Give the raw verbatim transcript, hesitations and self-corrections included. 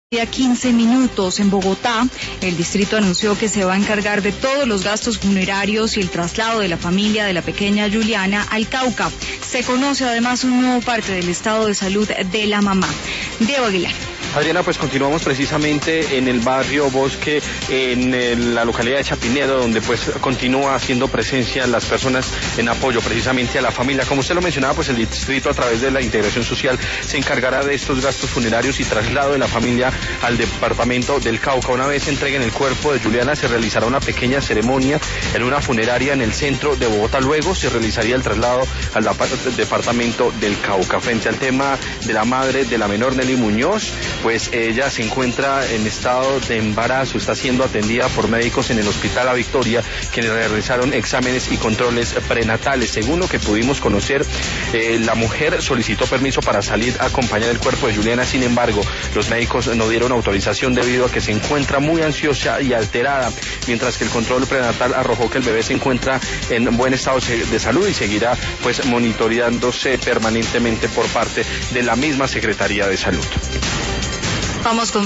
quince minutos en Bogotá, el distrito anunció que se va a encargar de todos los gastos funerarios y el traslado de la familia de la pequeña Juliana al Cauca. Se conoce además un nuevo parte del estado de salud de la mamá. Diego Aguilar. Adriana, pues continuamos precisamente en el barrio Bosque, en el, la localidad de Chapinedo, donde pues continúa haciendo presencia las personas en apoyo precisamente a la familia. Como usted lo mencionaba, pues el distrito a través de la integración social se encargará de estos gastos funerarios y traslado de la familia al departamento del Cauca. Una vez se entreguen el cuerpo de Juliana, se realizará una pequeña ceremonia en una funeraria en el centro de Bogotá. Luego se realizaría el traslado al departamento del Cauca. Frente al tema de la madre de la menor, Nelly Muñoz, pues ella se encuentra en estado de embarazo, está siendo atendida por médicos en el Hospital La Victoria, quienes realizaron exámenes y controles prenatales. Según lo que pudimos conocer, eh, la mujer solicitó permiso para salir a acompañar el cuerpo de Juliana. Sin embargo, los médicos no dieron autorización debido a que se encuentra muy ansiosa y alterada, mientras que el control prenatal arrojó que el bebé se encuentra en buen estado de salud y seguirá pues monitoreándose permanentemente por parte de la misma Secretaría de Salud. Vamos con